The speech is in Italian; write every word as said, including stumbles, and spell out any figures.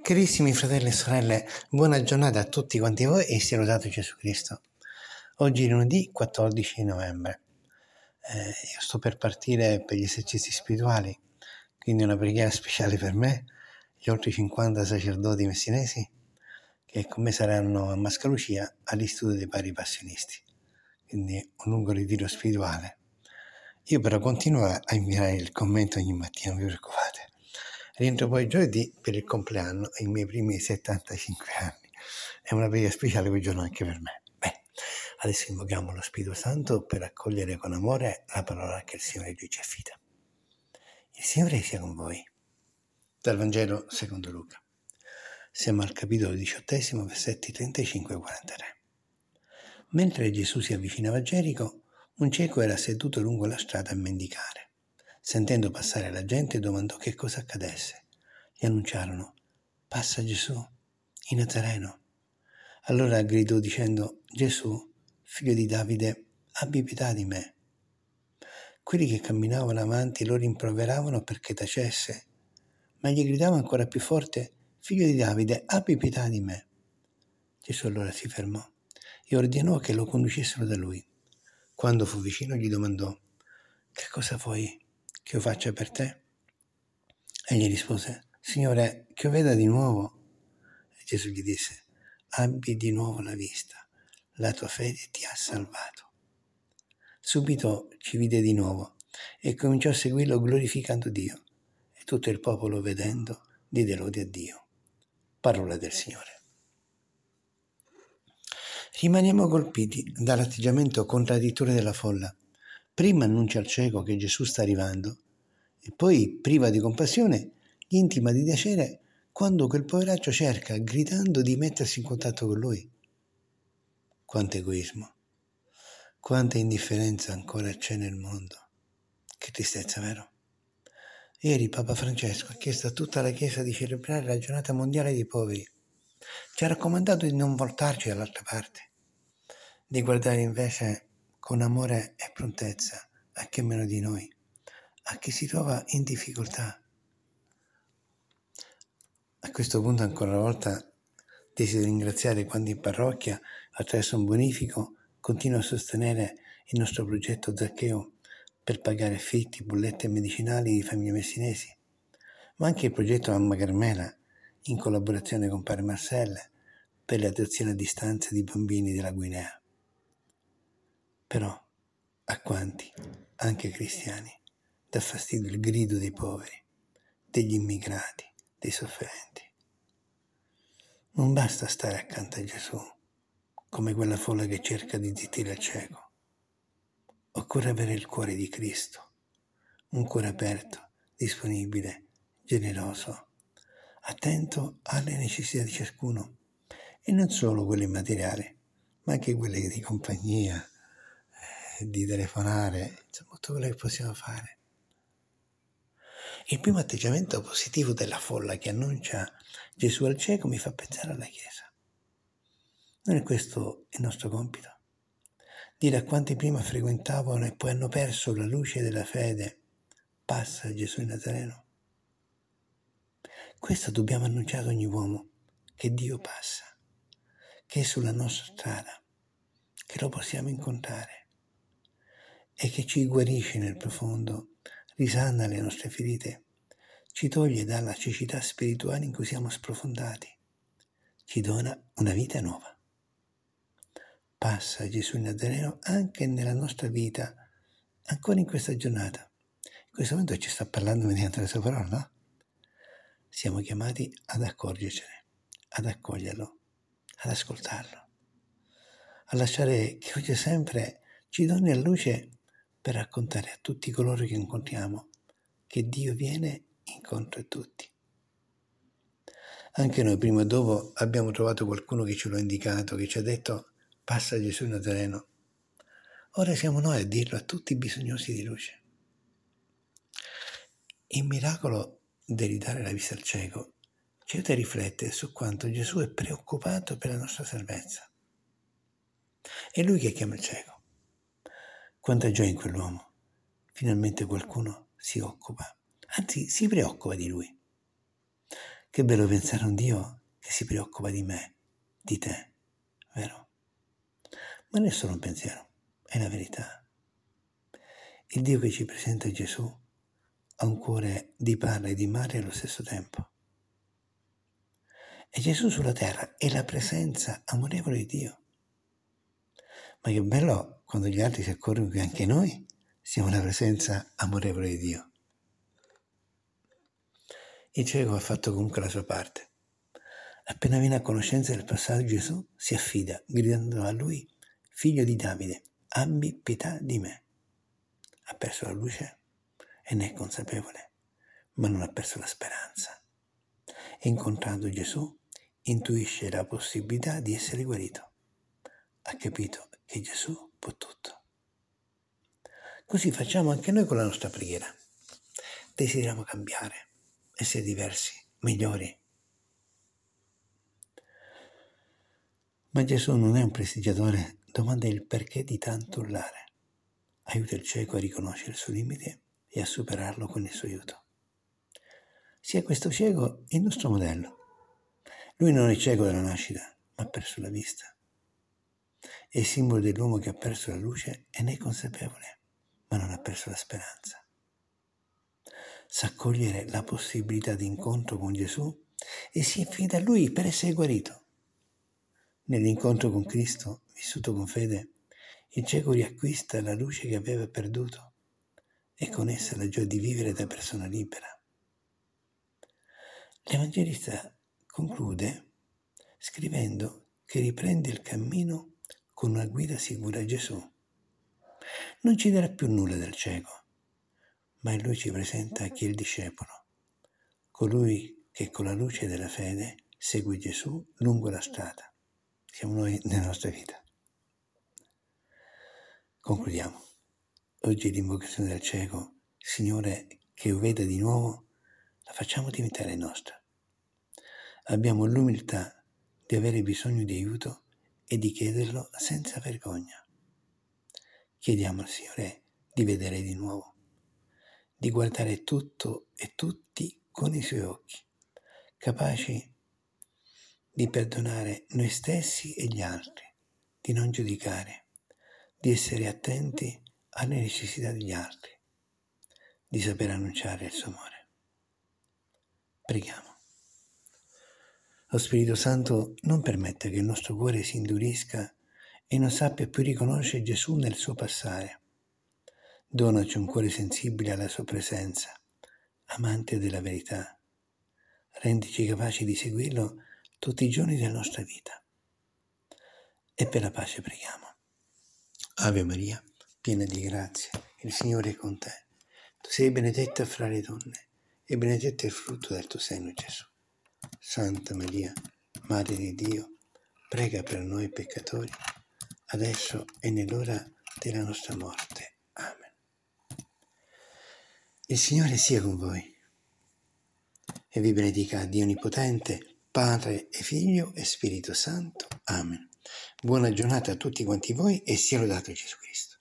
Carissimi fratelli e sorelle, buona giornata a tutti quanti voi e sia lodato Gesù Cristo. Oggi è lunedì quattordici novembre. Eh, io sto per partire per gli esercizi spirituali, quindi una preghiera speciale per me, gli oltre cinquanta sacerdoti messinesi che con me saranno a Mascalucia all'Istituto dei Pari Passionisti. Quindi un lungo ritiro spirituale. Io però continuo a inviare il commento ogni mattina, non vi preoccupate. Rientro poi giovedì per il compleanno, i miei primi settantacinque anni. È una preghiera speciale quel giorno anche per me. Beh, adesso invochiamo lo Spirito Santo per accogliere con amore la parola che il Signore Dio ci affida. Il Signore sia con voi. Dal Vangelo secondo Luca. Siamo al capitolo diciottesimo, versetti trentacinque e quarantatré. Mentre Gesù si avvicinava a Gerico, un cieco era seduto lungo la strada a mendicare. Sentendo passare la gente, domandò che cosa accadesse. Gli annunciarono: «Passa Gesù, il Nazareno». Allora gridò dicendo: «Gesù, figlio di Davide, abbi pietà di me». Quelli che camminavano avanti lo rimproveravano perché tacesse, ma gli gridava ancora più forte: «Figlio di Davide, abbi pietà di me». Gesù allora si fermò e ordinò che lo conducessero da lui. Quando fu vicino gli domandò: «Che cosa vuoi che io faccia per te?» Egli rispose: «Signore, che io veda di nuovo». E Gesù gli disse: «Abbi di nuovo la vista, la tua fede ti ha salvato». Subito ci vide di nuovo e cominciò a seguirlo glorificando Dio. E tutto il popolo, vedendo, diede lode a Dio. Parola del Signore. Rimaniamo colpiti dall'atteggiamento contraddittorio della folla. Prima annuncia al cieco che Gesù sta arrivando e poi, priva di compassione, gli intima di piacere quando quel poveraccio cerca, gridando, di mettersi in contatto con lui. Quanto egoismo, quanta indifferenza ancora c'è nel mondo. Che tristezza, vero? Ieri Papa Francesco ha chiesto a tutta la Chiesa di celebrare la giornata mondiale dei poveri. Ci ha raccomandato di non voltarci dall'altra parte, di guardare invece con amore e prontezza a chi è meno di noi, a chi si trova in difficoltà. A questo punto, ancora una volta, desidero ringraziare quando in parrocchia, attraverso un bonifico, continua a sostenere il nostro progetto Zaccheo per pagare affitti, bollette e medicinali di famiglie messinesi, ma anche il progetto Mamma Carmela, in collaborazione con Padre Marcella, per le adozioni a distanza di bambini della Guinea. Però, a quanti, anche cristiani, dà fastidio il grido dei poveri, degli immigrati, dei sofferenti. Non basta stare accanto a Gesù, come quella folla che cerca di zittire il cieco. Occorre avere il cuore di Cristo, un cuore aperto, disponibile, generoso, attento alle necessità di ciascuno, e non solo quelle materiali, ma anche quelle di compagnia, eh, di telefonare, insomma tutto quello che possiamo fare. Il primo atteggiamento positivo della folla che annuncia Gesù al cieco mi fa pensare alla Chiesa. Non è questo il nostro compito? Dire a quanti prima frequentavano e poi hanno perso la luce della fede: passa Gesù il Nazareno. Questo dobbiamo annunciare ad ogni uomo, che Dio passa, che è sulla nostra strada, che lo possiamo incontrare e che ci guarisce nel profondo, risana le nostre ferite, ci toglie dalla cecità spirituale in cui siamo sprofondati, ci dona una vita nuova. Passa Gesù il Nazareno anche nella nostra vita, ancora in questa giornata. In questo momento ci sta parlando mediante la sua parola, no? Siamo chiamati ad accorgercene, ad accoglierlo, ad ascoltarlo, a lasciare che oggi sempre ci doni a luce per raccontare a tutti coloro che incontriamo che Dio viene incontro a tutti. Anche noi prima o dopo abbiamo trovato qualcuno che ce l'ha indicato, che ci ha detto: passa Gesù il Nazareno. Ora siamo noi a dirlo a tutti i bisognosi di luce. Il miracolo di ridare la vista al cieco ci aiuta a riflettere su quanto Gesù è preoccupato per la nostra salvezza. È Lui che chiama il cieco. Quanta gioia in quell'uomo. Finalmente qualcuno si occupa, anzi si preoccupa di lui. Che bello pensare a un Dio che si preoccupa di me, di te, vero? Ma non è solo un pensiero, è la verità. Il Dio che ci presenta Gesù ha un cuore di padre e di madre allo stesso tempo. E Gesù sulla terra è la presenza amorevole di Dio. Ma che bello quando gli altri si accorgono che anche noi siamo la presenza amorevole di Dio. Il cieco ha fatto comunque la sua parte. Appena viene a conoscenza del passato di Gesù, si affida, gridando a lui, figlio di Davide, abbi pietà di me. Ha perso la luce e ne è consapevole, ma non ha perso la speranza. E incontrando Gesù, intuisce la possibilità di essere guarito. Ha capito che Gesù può tutto. Così facciamo anche noi con la nostra preghiera. Desideriamo cambiare, essere diversi, migliori. Ma Gesù non è un prestigiatore, domanda il perché di tanto urlare. Aiuta il cieco a riconoscere il suo limite e a superarlo con il suo aiuto. Sia questo cieco il nostro modello. Lui non è cieco dalla nascita, ma ha perso la vista. È il simbolo dell'uomo che ha perso la luce e ne è consapevole, ma non ha perso la speranza. Sa cogliere la possibilità di incontro con Gesù e si affida a Lui per essere guarito. Nell'incontro con Cristo, vissuto con fede, il cieco riacquista la luce che aveva perduto e con essa la gioia di vivere da persona libera. L'Evangelista conclude scrivendo che riprende il cammino con una guida sicura a Gesù. Non ci dirà più nulla del cieco, ma in lui ci presenta chi è il discepolo, colui che con la luce della fede segue Gesù lungo la strada. Siamo noi nella nostra vita. Concludiamo. Oggi l'invocazione del cieco, Signore, che io veda di nuovo, la facciamo diventare nostra. Abbiamo l'umiltà di avere bisogno di aiuto e di chiederlo senza vergogna. Chiediamo al Signore di vedere di nuovo, di guardare tutto e tutti con i suoi occhi, capaci di perdonare noi stessi e gli altri, di non giudicare, di essere attenti alle necessità degli altri, di saper annunciare il suo amore. Preghiamo. Lo Spirito Santo non permette che il nostro cuore si indurisca e non sappia più riconoscere Gesù nel suo passare. Donaci un cuore sensibile alla sua presenza, amante della verità. Rendici capaci di seguirlo tutti i giorni della nostra vita. E per la pace preghiamo. Ave Maria, piena di grazia, il Signore è con te. Tu sei benedetta fra le donne e benedetto è il frutto del tuo seno, Gesù. Santa Maria, Madre di Dio, prega per noi peccatori, adesso e nell'ora della nostra morte. Amen. Il Signore sia con voi e vi benedica Dio Onnipotente, Padre e Figlio e Spirito Santo. Amen. Buona giornata a tutti quanti voi e sia lodato Gesù Cristo.